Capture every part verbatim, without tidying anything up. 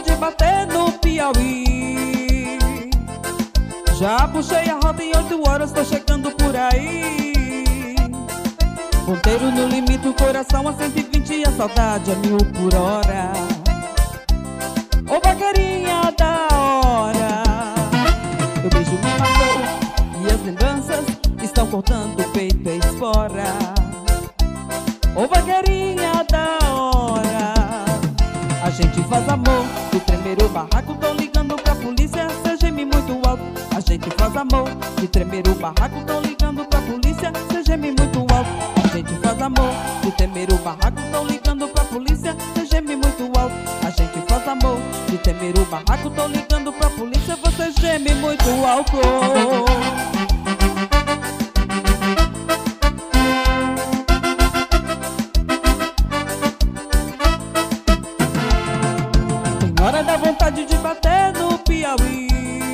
de bater no Piauí. Já puxei a rota em oito horas, tô chegando por aí. Ponteiro no limite, o coração a cento e vinte e a saudade a mil por hora. Ô vaqueirinha da hora, teu beijo me matou e as lembranças estão cortando o peito e espora. Ô vaqueirinha da hora, a gente faz amor de tremer o barraco, tô ligando pra polícia, cê geme muito alto. A gente faz amor de tremer o barraco, tô ligando pra polícia, cê geme muito alto. A gente faz amor de tremer o barraco, tô ligando pra polícia, cê geme muito alto. A gente faz amor de tremer o barraco, tô ligando pra polícia, você geme muito alto. Hora da vontade de bater no Piauí.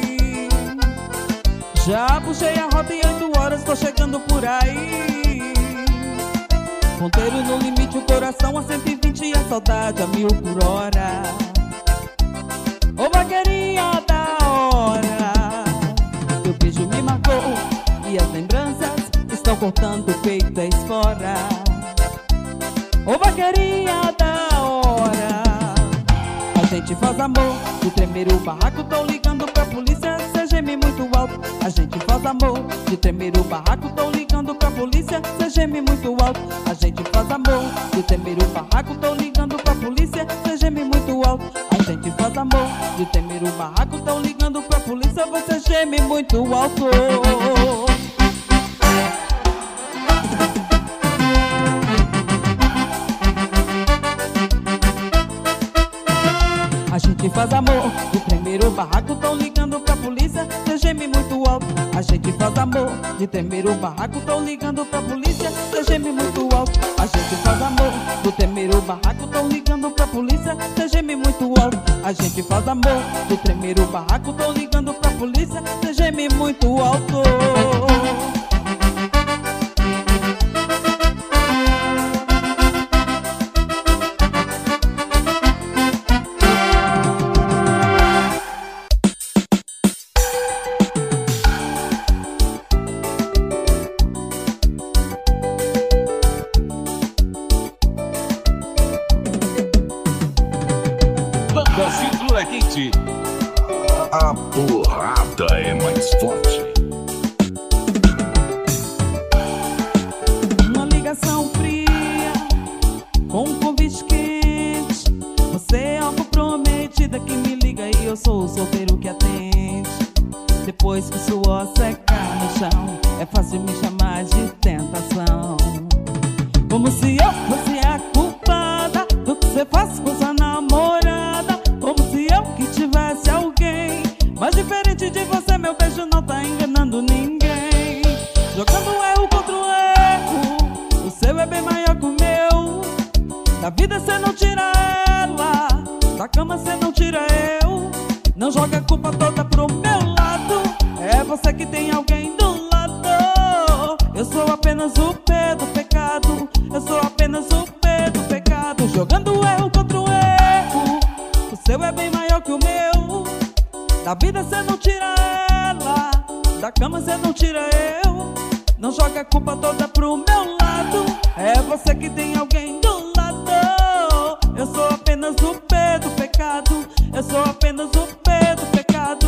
Já puxei a rota em oito horas, tô chegando por aí. Ponteiro no limite, o coração a cento e vinte e a saudade a mil por hora. Ô vaqueirinha da hora, teu beijo me marcou e as lembranças estão cortando o peito e espora. Ô vaqueirinha da hora, a gente faz amor de tremer o barraco, tô ligando pra polícia, cê geme muito alto. A gente faz amor de tremer o barraco, tô ligando pra polícia, cê geme muito alto. A gente faz amor de tremer o barraco, tô ligando pra polícia, cê geme muito alto. A gente faz amor de tremer o barraco, tô ligando pra polícia, você geme muito alto. A gente faz amor de tremer o barraco, tô ligando pra polícia, cê geme muito alto. A gente faz amor de tremer o barraco, tô ligando pra polícia, cê geme muito alto. A gente faz amor de tremer o barraco, tô ligando pra polícia, cê geme muito alto. A gente faz amor de tremer o barraco, tô ligando pra polícia, cê geme muito alto. Cintura quente, a porrada é mais forte. Uma ligação fria com um convite quente. Você é uma comprometida que me liga e eu sou o solteiro que atende. Depois que o suor secar no chão, é fácil me chamar de tentação. Como se eu fosse a culpada do que você faz com sua namorada. Como se eu que tivesse alguém. Mas diferente de você, meu beijo não tá enganando ninguém. Jogando um erro contra o erro, o seu é bem maior que o meu. Da vida cê não tira ela, da cama cê não tira eu. Não joga a culpa toda pro meu lado, é você que tem alguém do lado. Eu sou apenas o pé do pecado, eu sou apenas o pé do pecado. Jogando o erro contra o erro, o seu é bem maior que o meu. Da vida cê não tira ela, da cama cê não tira eu. Não joga a culpa toda pro meu lado, é você que tem alguém do lado. Eu sou apenas o pé do pecado, eu sou apenas o pé do pecado.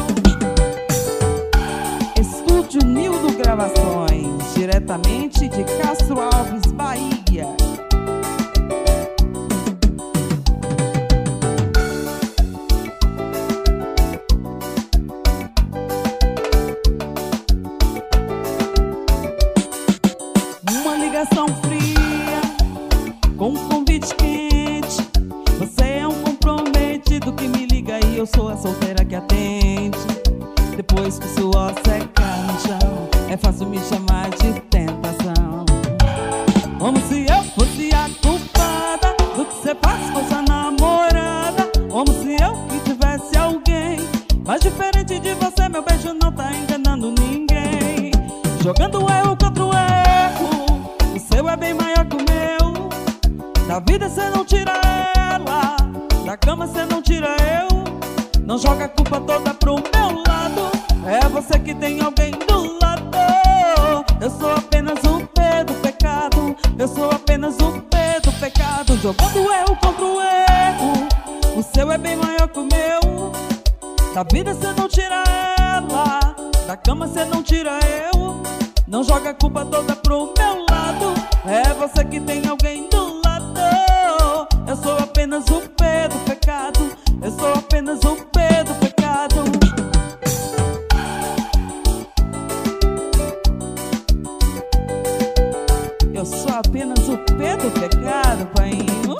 Estúdio Nildo Gravações, diretamente de Castro Alves, Bahia. Uma ligação fria com um convite quente. Você é um comprometido que me liga e eu sou a solteira que atende. Depois que o suor secar no chão, é fácil me chamar de tentação. Como se eu fosse a culpada do que você faz com sua namorada. Como se eu que tivesse alguém. Mas diferente de você, meu beijo não tá enganando ninguém. Jogando o erro contra o erro, o seu é bem maior que o meu. Da vida cê não tira ela, da cama cê não tira eu. Não joga a culpa toda pro meu lado. É você que tem alguém do lado. Eu sou apenas o P do pecado. Eu sou apenas o P do pecado. Jogando o erro contra o erro. O seu é bem maior que o meu. Da vida cê não tira ela, da cama cê não tira eu. Não joga a culpa toda pro meu lado. É você que tem alguém do lado. Eu sou apenas o P do pecado. Eu sou apenas o P do pecado. Eu sou apenas o P do pecado, painho.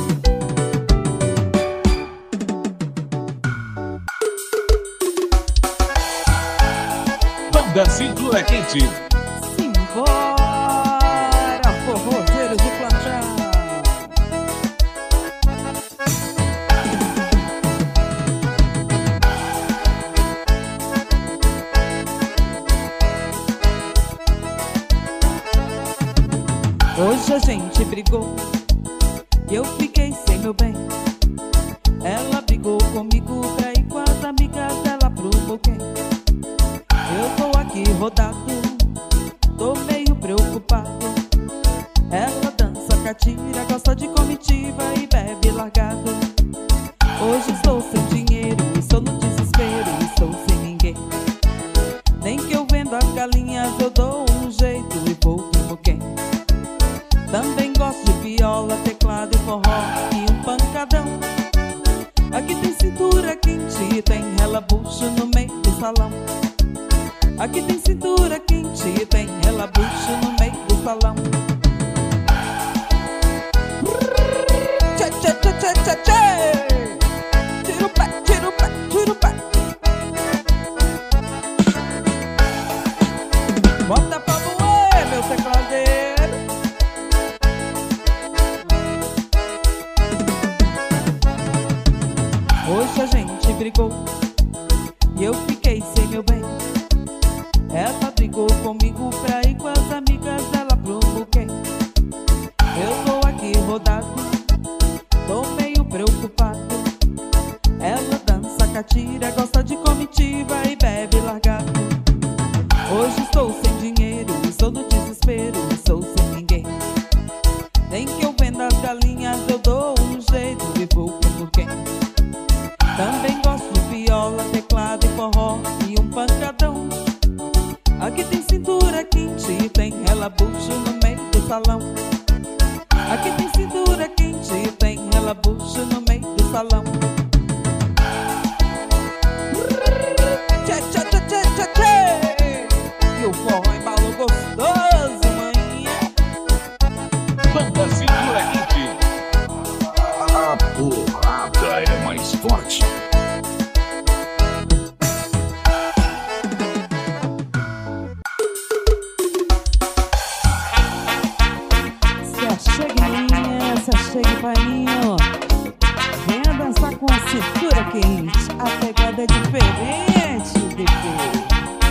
Da cintura quente. Simbora, forrozeiros do plantão. Hoje a gente brigou e eu fiquei sem meu bem. Ela brigou comigo pra ir com as amigas dela pro buquê. Eu tô aqui rodado, tô meio preocupado. Ela dança catira, gosta de comitiva e bebe largado. Hoje estou sem dinheiro, estou no desespero, estou sem ninguém. Nem que eu vendo as galinhas eu dou um jeito e vou como quem. Também gosto de viola, teclado e forró e um pancadão. Aqui tem cintura quente, tem relabucho no meio do salão. Aqui tem cintura quente, tem relabucho no meio do salão. Tchê, tchê, tchê, tchê, tchê, tchê. Tira o pé, tira o pé, tira o pé. Bota pra voar, meu tecladeiro. Hoje a gente brigou e eu fiquei sem meu bem. Ela brigou comigo pra ir com as amigas dela pro buquê. Eu tô aqui rodado, tô meio preocupado. Ela dança catira, gosta de comitiva e bebe largado. Hoje estou sem dinheiro, estou no desespero, estou sem ninguém. Nem que eu venda as galinhas eu dou um jeito e vou como quem. Também gosto de viola, teclado e forró e um pancadão. Aqui tem cintura quente, tem relabucho no meio do salão. Aqui tem cintura quente, tem relabucho no meio do salão. Tchê, tchê, tchê, tchê, tchê, tchê. E o forró embalo gostoso, manhã. Banda cintura quente. A porrada é mais forte. Chegue, menina, se chegue, painho. Venha dançar com a cintura quente. A pegada é diferente, bebê.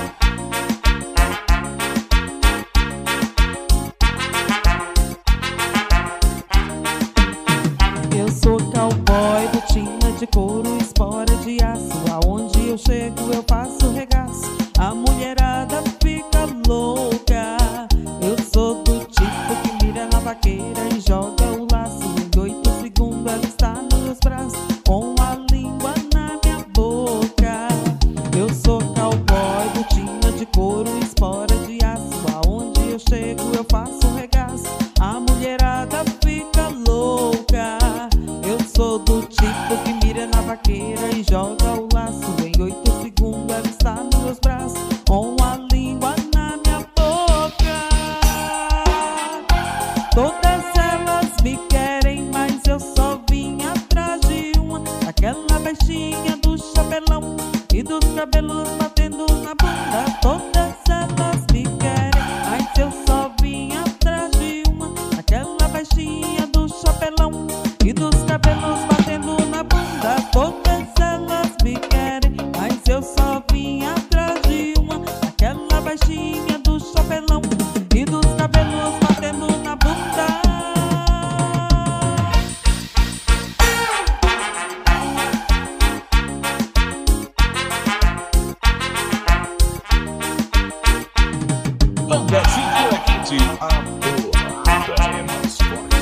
Eu sou cowboy, botina de couro, espora de aço. Aonde eu chego eu faço regaço. A mulherada fica louca. Eu sou do tipo que mira na vaqueira e joga o laço. Em oito segundos ela está nos meus braços, com a língua na minha boca. Eu sou cowboy, botina de couro, espora de aço. Aonde eu chego eu faço regaço. A mulherada fica louca. Eu sou do tipo que mira na vaqueira e joga o laço. Em oito segundos ela está nos meus braços, com a língua na minha boca. Todas elas me querem, mas eu só vim atrás de uma. Aquela baixinha do chapelão e dos cabelos batendo na bunda. Todas elas me querem, mas eu só vim atrás de uma. Aquela baixinha do chapelão e dos cabelos batendo na bunda. Todas elas me querem, mas eu só vim atrás de uma. Aquela baixinha do chapelão e dos cabelos batendo na bunda. quente. A porrada é mais forte.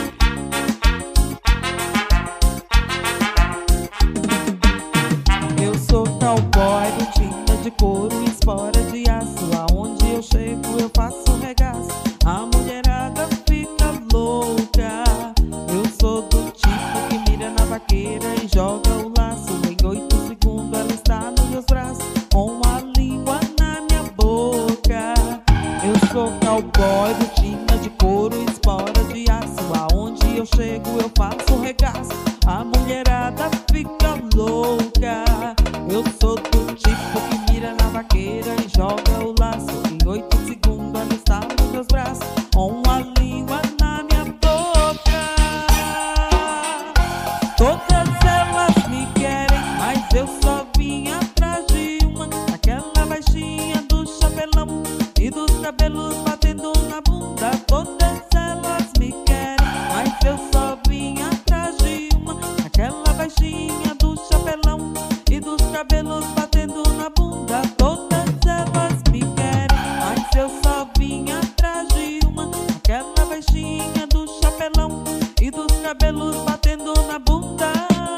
Eu sou cowboy do tinta de couro e espora de aço. Aonde eu chego eu faço regaço. A mulherada fica louca. Eu sou do tipo que mira na vaqueira e joga o laço. Em oito segundos ela está nos meus braços, com a língua na minha boca. Eu sou cowboy do tinta de couro e espora de aço. Aonde eu chego eu faço regaço. A mulherada fica louca. Eu sou do tipo que mira na vaqueira e joga o laço. Em oito segundos ela está nos meus braços, com a língua na minha boca. Todas elas me querem, mas eu só vim atrás de uma. Aquela baixinha do chapelão e dos cabelos batendo na bunda. Todas elas me querem, mas eu só vim atrás de uma. Aquela baixinha do chapelão e dos cabelos batendo na bunda. Todas elas me querem, mas eu só vim atrás de uma. Aquela baixinha do chapelão e dos cabelos batendo na bunda.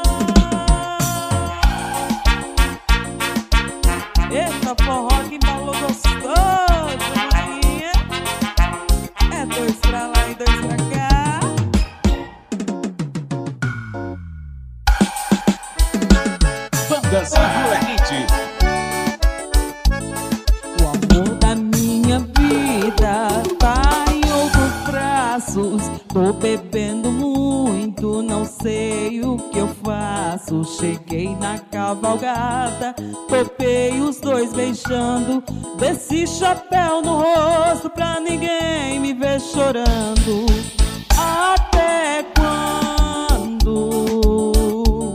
Eita, forró que embalo gostoso, maninha. É dois pra lá e dois pra cá. Banda Segura Quente. O amor da minha vida tá em outros braços. Tô bebendo muito, não sei o que eu faço. Cheguei na cavalgada, topei os dois beijando. Desci chapéu no rosto pra ninguém me ver chorando. Até quando?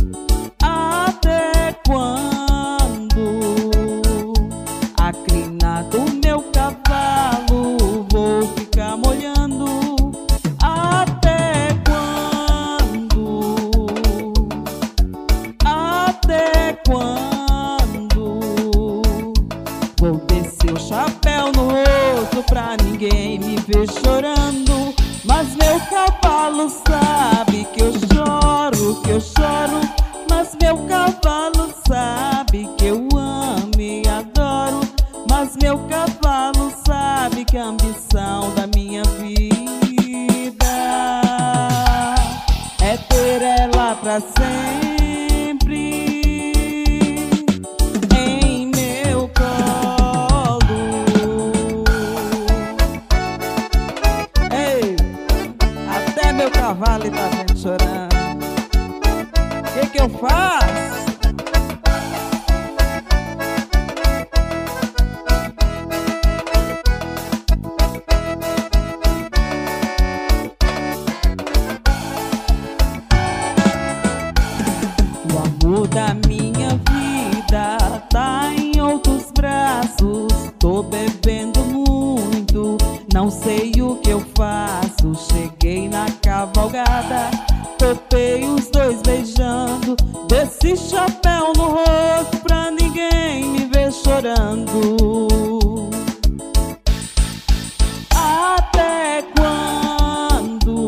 Até quando? A crina do meu cavalo vou ficar molhando. Até quando? Até quando? Vou descer o chapéu no rosto pra ninguém me ver chorando. Mas meu cavalo sabe que eu choro, que eu choro. Mas meu cavalo sabe que eu amo e adoro. Mas meu cavalo sabe que a ambição da minha vida é ter ela pra sempre em meu colo. Ei, até meu cavalo tá vendo chorando. O que que eu faço? O amor da minha vida tá em outros braços. Tô bebendo muito, não sei o que eu faço. Cheguei na cavalgada, topei os dois beijando. Desci chapéu no rosto pra ninguém me ver chorando. Até quando?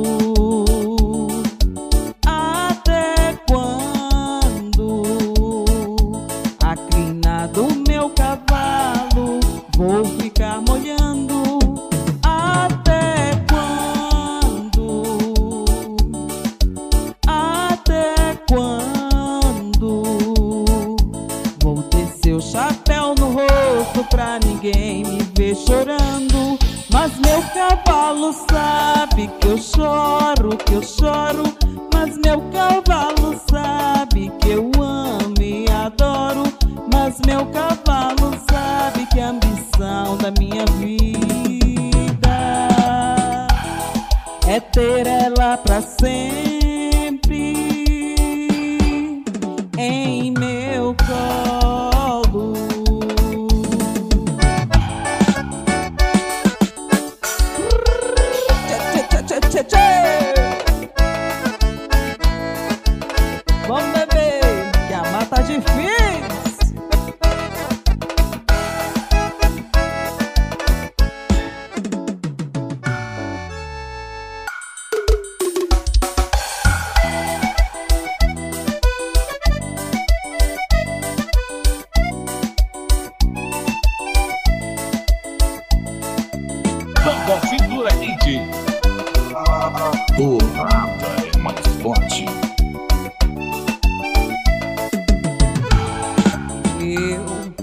Até quando? A crina do meu cavalo vou ficar molhando. Até quando? Até quando? Vou descer o chapéu no rosto pra ninguém me ver chorando. Mas meu cavalo sabe que eu choro, que eu choro. Mas meu cavalo sabe que eu amo e adoro. Mas meu cavalo sabe que a ambição da minha vida é ter ela pra sempre em meu colo. Tchê, tchê, tchê, tchê, tchê. Vamos beber, que a mata tá difícil.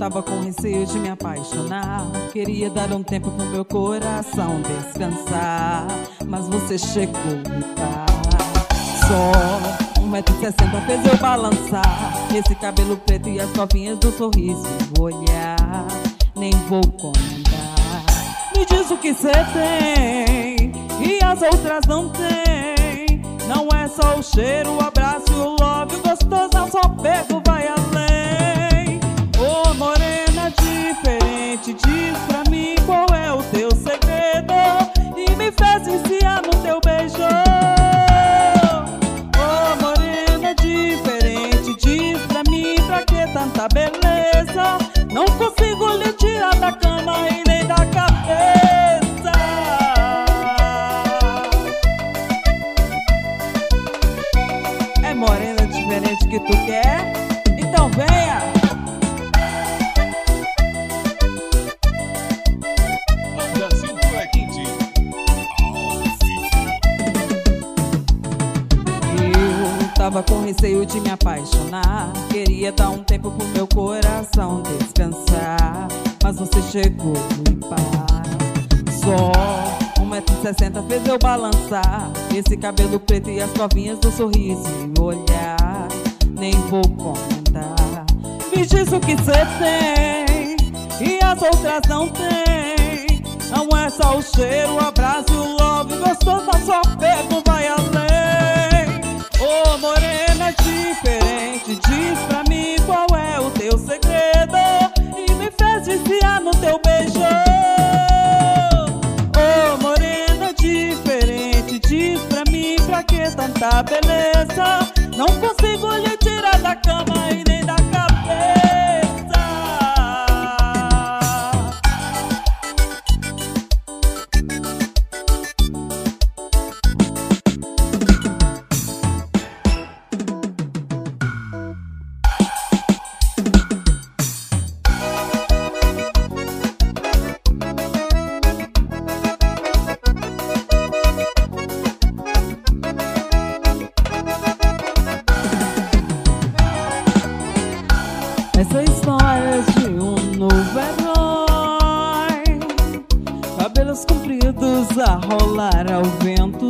tava com receio de me apaixonar. Queria dar um tempo pro meu coração descansar, mas você chegou e pá. Só um metro e sessenta fez eu balançar. Esse cabelo preto e as covinhas do sorriso e o olhar, nem vou comentar. Me diz o que cê tem e as outras não tem. Não é só o cheiro, o abraço e o love, o gostoso é só pego, vai além. Ô oh, morena diferente, diz pra mim qual é o teu segredo e me faz viciar no teu beijo. Ô oh, morena diferente, diz pra mim pra que tanta beleza. Não consigo lhe tirar da cama e nem da cabeça. É morena diferente que tu quer? Então venha! Banda Cintura Quente. Eu tava com receio de me apaixonar. Queria dar um tempo pro meu coração descansar, mas você chegou e pá. Só um metro e sessenta fez eu balançar. Esse cabelo preto e as covinhas do sorriso e o olhar, nem vou comentar. Me diz o que cê tem e as outras não tem. Não é só o cheiro, o abraço e o love, gostoso só pego, vai além. Ô oh, morena diferente, diz pra mim qual é o teu segredo e me fez viciar no teu beijo. Ô oh, morena diferente, diz pra mim pra que tanta beleza. Não consigo lhe tirar da cama e nem da cabeça. Essa história de um novo herói, cabelos compridos a rolar ao vento,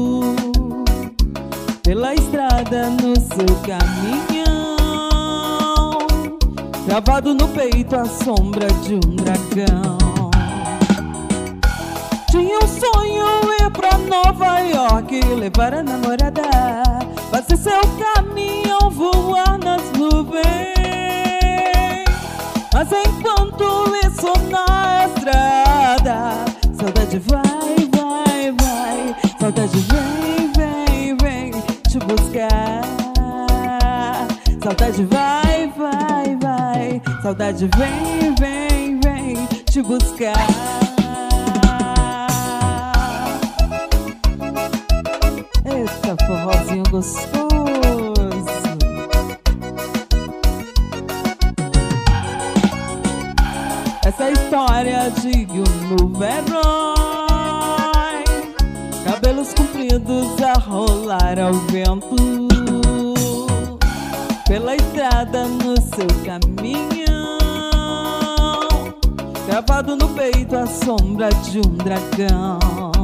pela estrada no seu caminhão, gravado no peito a sombra de um dragão. Tinha um sonho ir pra Nova York, levar a namorada, fazer seu caminhão voar nas nuvens. Mas enquanto isso na estrada, saudade vai, vai, vai, saudade vem, vem, vem te buscar. Saudade vai, vai, vai, saudade vem, vem, vem te buscar. Eita, forrozinho gostoso. Essa história de um novo herói, cabelos compridos a rolar ao vento, pela estrada no seu caminhão, gravado no peito a sombra de um dragão.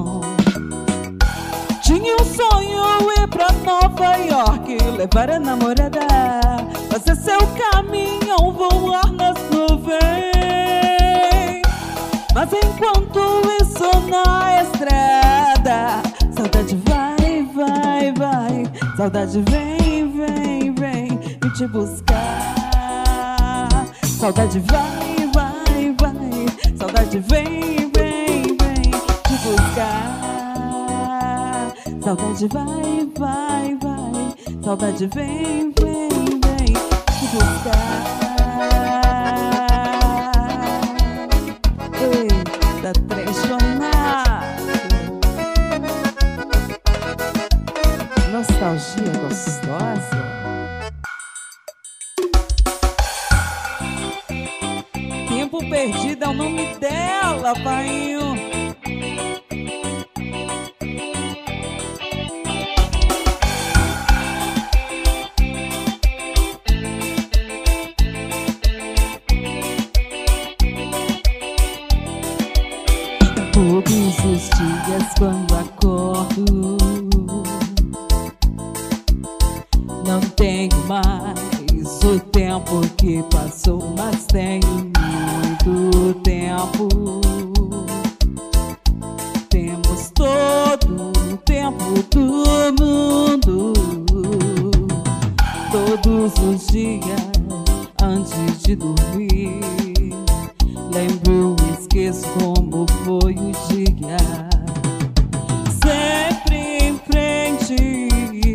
Tinha um sonho ir pra Nova York, levar a namorada, fazer seu caminhão voar nas nuvens. Mas enquanto isso na estrada, saudade vai, vai, vai, saudade vem, vem, vem me te buscar. Saudade vai, vai, vai, saudade vem, vem, vem te buscar. Saudade vai, vai, vai, saudade vem, vem, vem te buscar. Eita, transformado. Nostalgia gostosa. Tempo Perdido é o nome dela, painho. os dias quando acordo, não tenho mais o tempo que passou, mas tenho muito tempo. Temos todo o tempo do mundo. Todos os dias antes de dormir, lembro e esqueço como foi o dia. Sempre em frente,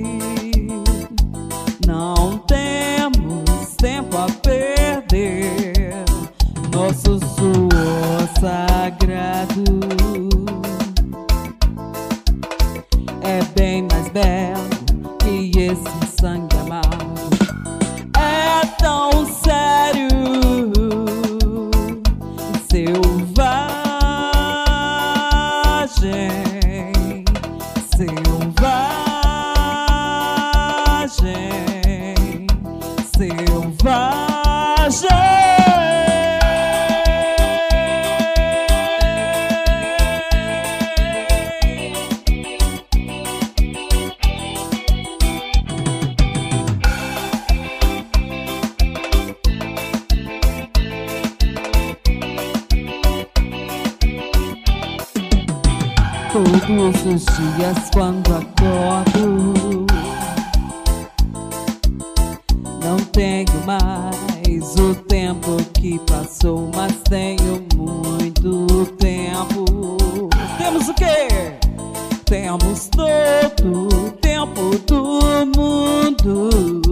não temos tempo a perder. Nosso suor sagrado é bem mais belo que esse sangue amargo. É tão sério, selvagem, selvagem, selvagem. Todos os dias quando acordo, não tenho mais o tempo que passou, mas tenho muito tempo. Temos o quê? Temos todo o tempo do mundo.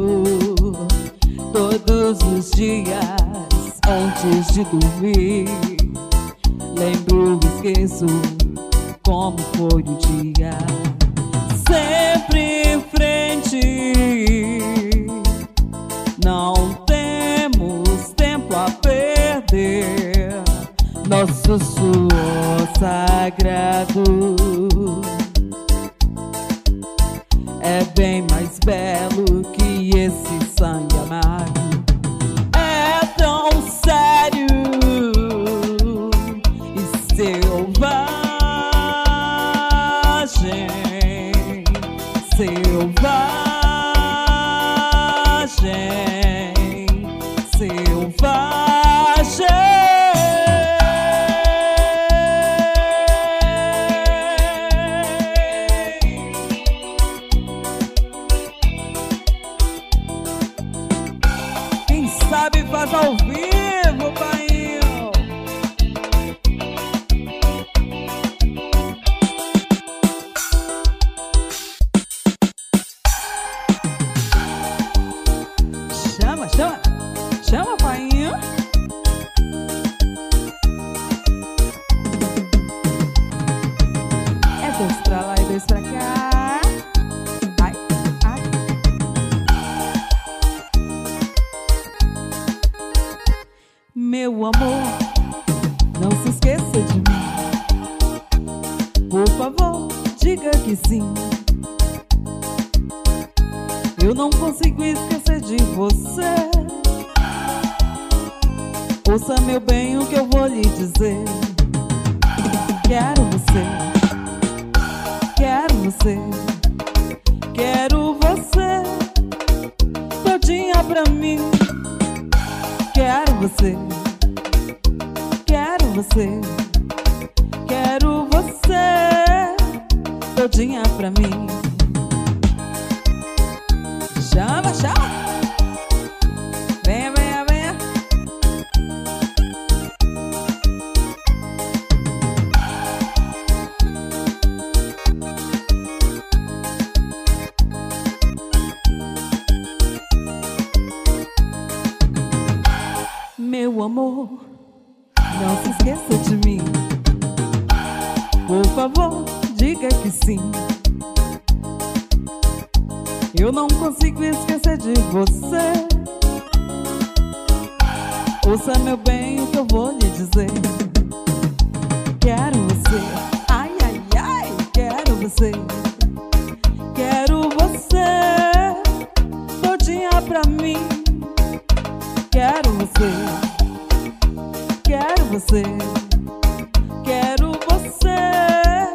Todos os dias antes de dormir, lembro e esqueço como foi o dia. Sempre em frente, não temos tempo a perder. Nosso suor sagrado é bem mais belo que esse sangue amargo. É tão sério e selvagem, selvagem, selvagem. Quem sabe faz ao vivo, painho. Chama, chama, chama, painho. É dois pra lá e dois pra cá. Ai, ai. Meu amor, não se esqueça de mim. Por favor, diga que sim. Eu não consigo esquecer de você. Ouça, meu bem, o que eu vou lhe dizer. Quero você, quero você, quero você todinha pra mim. Quero você, quero você, quero você todinha pra mim. Chama, chama. Venha, venha, venha. Meu amor, não se esqueça de mim. Por favor, diga que sim. Eu não consigo esquecer de você. Ouça, meu bem, o que eu vou lhe dizer. Quero você, ai, ai, ai, quero você. Quero você todinha pra mim. Quero você, quero você, quero você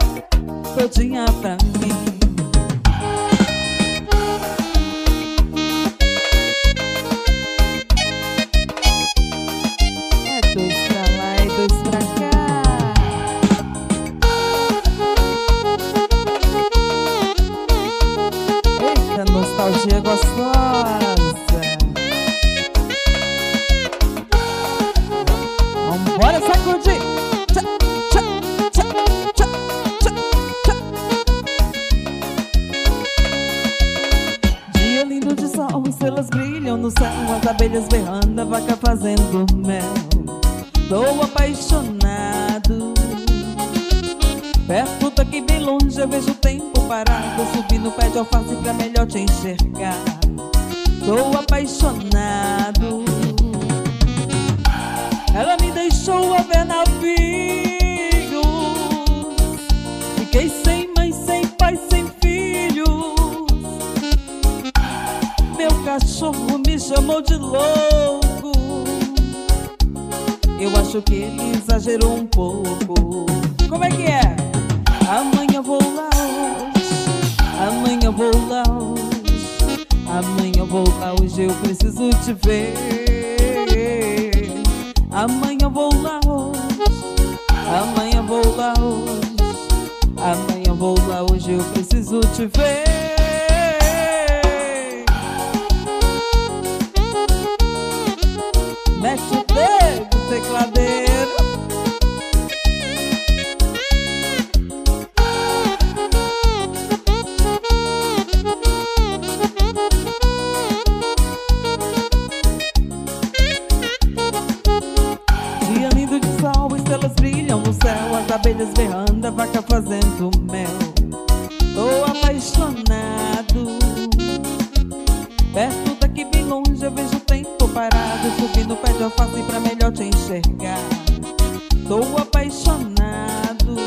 abelhas berrando, a vaca fazendo mel. Tô apaixonado. Perto daqui bem longe eu vejo o tempo parado. Eu subi no pé de alface pra melhor te enxergar. Tô apaixonado. Ela me deixou a ver navios. Fiquei sem mãe, sem pai, sem filhos. Meu cachorro me chamou de louco. Eu acho que ele exagerou um pouco. Como é que é? Amanhã vou lá hoje, amanhã vou lá hoje, amanhã vou lá hoje, eu preciso te ver. Amanhã vou lá hoje, amanhã vou lá hoje, amanhã vou lá hoje, eu preciso te ver. Mete o dedo, tecladeiro. Dia lindo de sol, estrelas brilham no céu, as abelhas berrando, a vaca fazendo mel. Tô apaixonado. Perto daqui bem longe eu vejo o tempo parado. Subi no pé de alface pra melhor te enxergar. Tô apaixonado.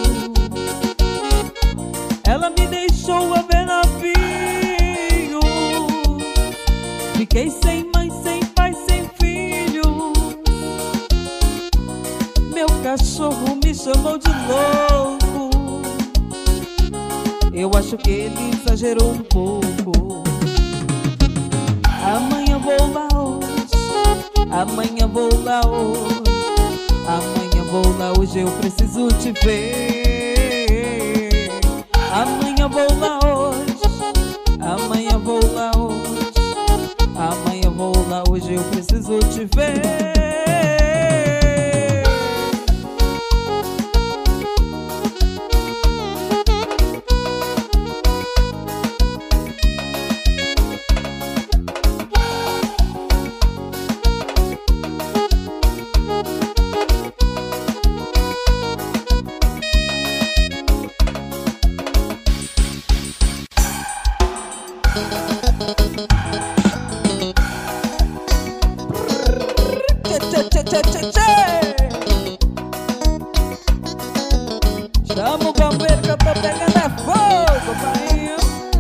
Ela me deixou a ver navios. Fiquei sem mãe, sem pai, sem filho. Meu cachorro me chamou de louco. Eu acho que ele exagerou um pouco. Amanhã vou lá hoje, amanhã vou lá hoje, amanhã vou lá hoje, eu preciso te ver. Amanhã vou lá hoje, amanhã vou lá hoje, amanhã vou lá hoje, eu preciso te ver. Chama o bombeiro que eu tô pegando é fogo, pai.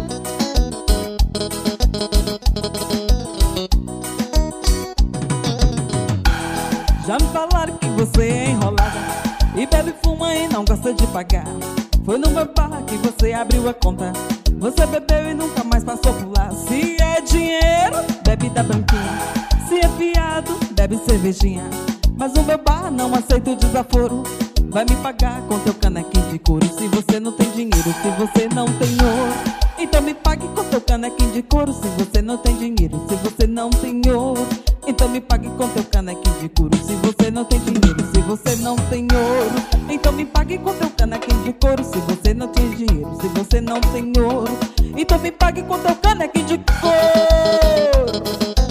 Já me falaram que você é enrolada e bebe, fuma e não gosta de pagar. Foi no meu bar que você abriu a conta. Você bebeu e nunca mais passou por lá. Se é dinheiro, bebe da branquinha. Se é fiado, bebe cervejinha. Mas o meu bar não aceita o desaforo. Vai me pagar com teu canequinho de couro. Se você não tem dinheiro, se você não tem ouro, então me pague com teu canequinho de couro. Se você não tem dinheiro, se você não tem ouro, então me pague com teu canequinho de couro. Se você não tem dinheiro, se você não tem ouro, então me pague com teu canequinho de couro. Se você não tem dinheiro, se você não tem ouro, então me pague com teu canequinho de couro.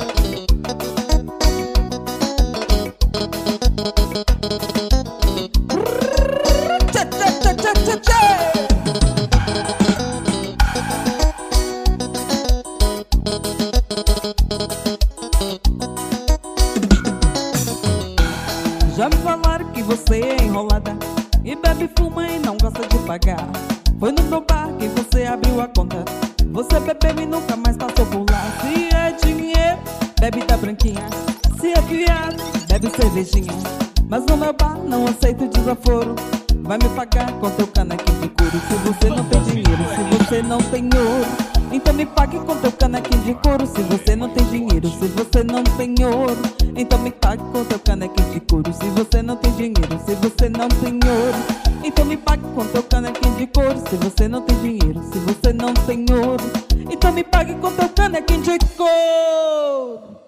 Já me falaram que você é enrolada e bebe, fuma e não gosta de pagar. Foi no meu bar que você abriu a conta. Você bebeu e nunca mais passou por lá. Se é dinheiro, bebe da branquinha. Se é fiado, bebe cervejinha. Mas no meu bar não aceito o desaforo. Vai me pagar com teu canequinho de couro. Se você não tem dinheiro, se você não tem ouro, então me pague com teu canequinho de couro. Se você não tem dinheiro, se você não tem ouro, então me pague com teu canequinho de couro. Se você não tem dinheiro, se você não tem ouro, então me pague com teu canequinho de couro. Se você não tem dinheiro, se você não tem ouro, então me pague com teu canequinho de couro.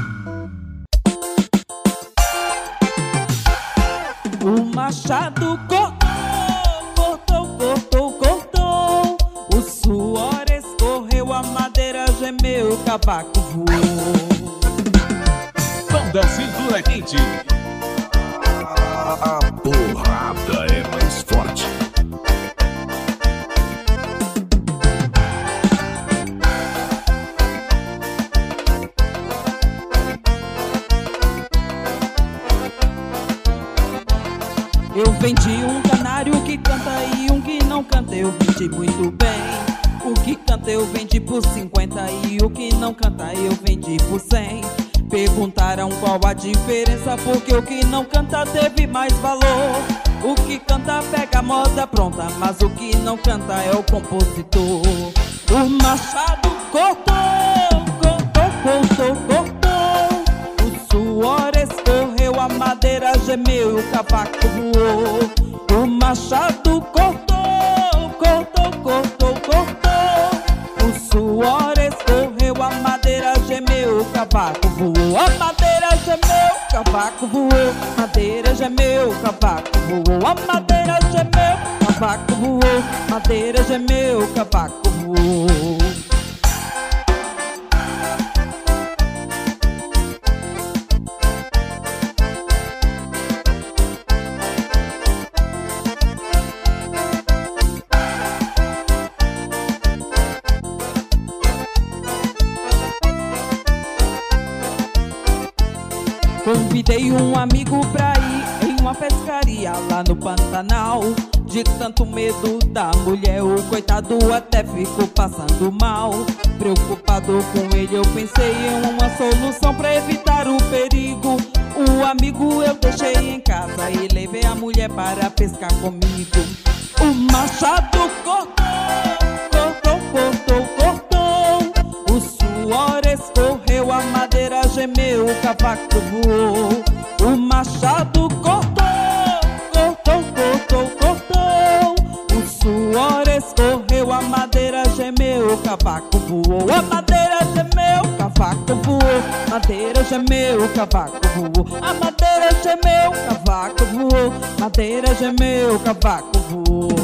O machado cavaco voou. Banda Cintura Quente. A porrada é mais forte. Eu vendi um canário que canta e um que não canta, eu vendi muito bem. O que canta eu vendi por cinquenta e o que não canta eu vendi por cem. Perguntaram qual a diferença, porque o que não canta teve mais valor. O que canta pega a moda pronta, mas o que não canta é o compositor. O machado cortou, cortou, cortou, cortou. O suor escorreu, a madeira gemeu e o cavaco voou. O machado cortou, cortou, cortou, cortou. O suor escorreu, a madeira gemeu, o cavaco voou. A madeira gemeu, o cavaco voou. Madeira gemeu, o cavaco voou. A madeira gemeu, o cavaco voou. Madeira gemeu, o cavaco voou. Convidei um amigo pra ir em uma pescaria lá no Pantanal. De tanto medo da mulher, o coitado até ficou passando mal. Preocupado com ele, eu pensei em uma solução pra evitar o perigo. O amigo eu deixei em casa e levei a mulher para pescar comigo. O machado cortou, cortou, cortou, cortou. O suor escorreu, a madeira gemeu, o cavaco voou. O machado cortou, cortou, cortou, cortou. O suor escorreu, a madeira gemeu, o cavaco voou. A madeira gemeu, o cavaco voou. Madeira gemeu, o cavaco voou. A madeira gemeu, o cavaco voou. Madeira gemeu, o cavaco voou.